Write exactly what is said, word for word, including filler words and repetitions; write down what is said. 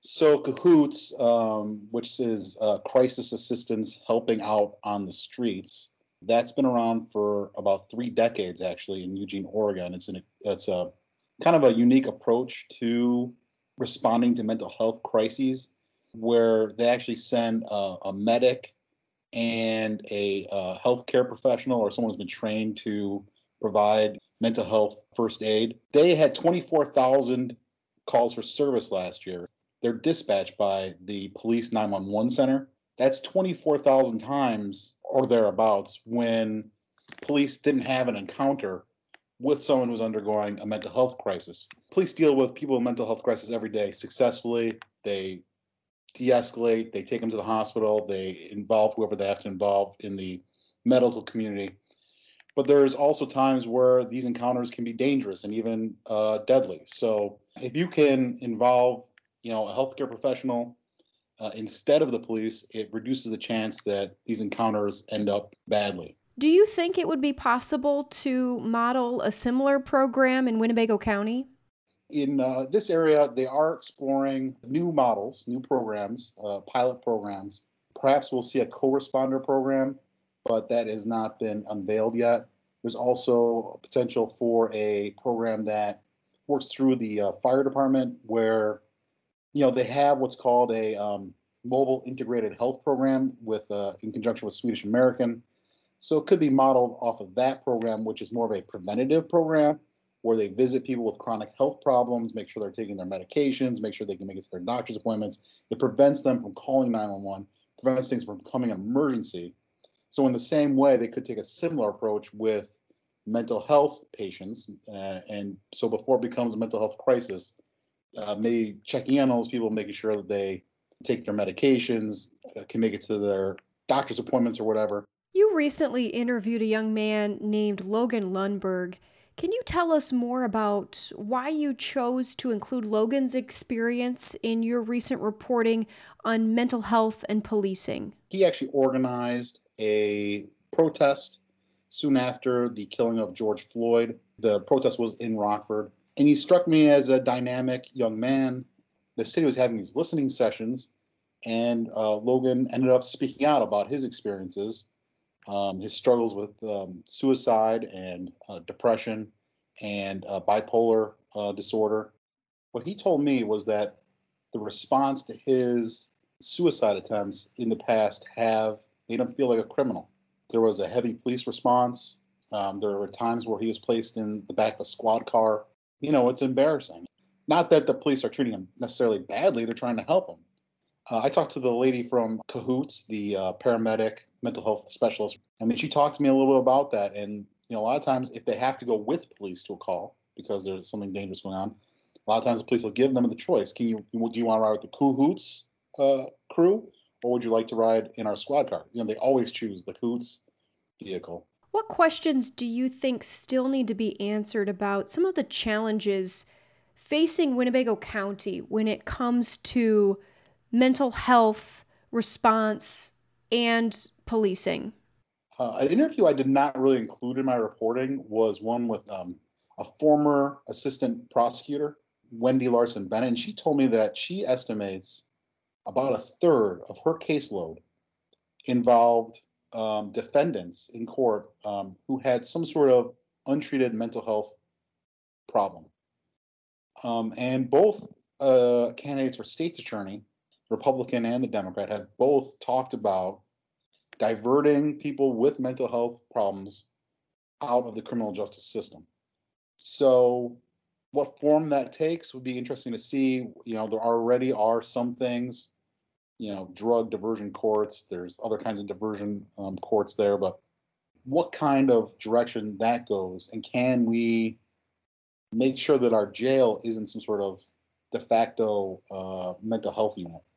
So Cahoots, um, which is uh, crisis assistance helping out on the streets, that's been around for about three decades actually in Eugene, Oregon. It's an it's a kind of a unique approach to responding to mental health crises, where they actually send a, a medic and a uh, healthcare professional or someone who's been trained to provide mental health first aid. They had twenty-four thousand calls for service last year. They're dispatched by the police nine one one center. That's twenty-four thousand times or thereabouts when police didn't have an encounter with someone who's undergoing a mental health crisis. Police deal with people with mental health crisis every day successfully. They de-escalate, they take them to the hospital, they involve whoever they have to involve in the medical community. But there's also times where these encounters can be dangerous and even uh, deadly. So if you can involve, you know, a healthcare professional uh, instead of the police, it reduces the chance that these encounters end up badly. Do you think it would be possible to model a similar program in Winnebago County? In uh, this area, they are exploring new models, new programs, uh, pilot programs. Perhaps we'll see a co-responder program, but that has not been unveiled yet. There's also a potential for a program that works through the uh, fire department, where you know they have what's called a um, mobile integrated health program with uh, in conjunction with Swedish American. So it could be modeled off of that program, which is more of a preventative program where they visit people with chronic health problems, make sure they're taking their medications, make sure they can make it to their doctor's appointments. It prevents them from calling nine one one, prevents things from becoming an emergency. So in the same way, they could take a similar approach with mental health patients. Uh, and so before it becomes a mental health crisis, uh, maybe checking in on those people, making sure that they take their medications, uh, can make it to their doctor's appointments or whatever. You recently interviewed a young man named Logan Lundberg. Can you tell us more about why you chose to include Logan's experience in your recent reporting on mental health and policing? He actually organized a protest soon after the killing of George Floyd. The protest was in Rockford, and he struck me as a dynamic young man. The city was having these listening sessions, and uh, Logan ended up speaking out about his experiences, um, his struggles with um, suicide and uh, depression and uh, bipolar uh, disorder. What he told me was that the response to his suicide attempts in the past have made him feel like a criminal. There was a heavy police response. Um, there were times where he was placed in the back of a squad car. You know, it's embarrassing. Not that the police are treating him necessarily badly, they're trying to help him. Uh, I talked to the lady from Cahoots, the uh, paramedic mental health specialist. I mean, she talked to me a little bit about that. And, you know, a lot of times if they have to go with police to a call because there's something dangerous going on, a lot of times the police will give them the choice. Can you, do you want to ride with the Cahoots uh, crew, or would you like to ride in our squad car? You know, they always choose the Cahoots vehicle. What questions do you think still need to be answered about some of the challenges facing Winnebago County when it comes to mental health response and policing? Uh, an interview I did not really include in my reporting was one with um, a former assistant prosecutor, Wendy Larson Bennett, and she told me that she estimates about a third of her caseload involved um, defendants in court um, who had some sort of untreated mental health problem. Um, and both uh, candidates for state's attorney, Republican and the Democrat, have both talked about diverting people with mental health problems out of the criminal justice system. So what form that takes would be interesting to see. You know, there already are some things, you know, drug diversion courts. There's other kinds of diversion um, courts there, but what kind of direction that goes, and can we make sure that our jail isn't some sort of de facto uh, mental health unit?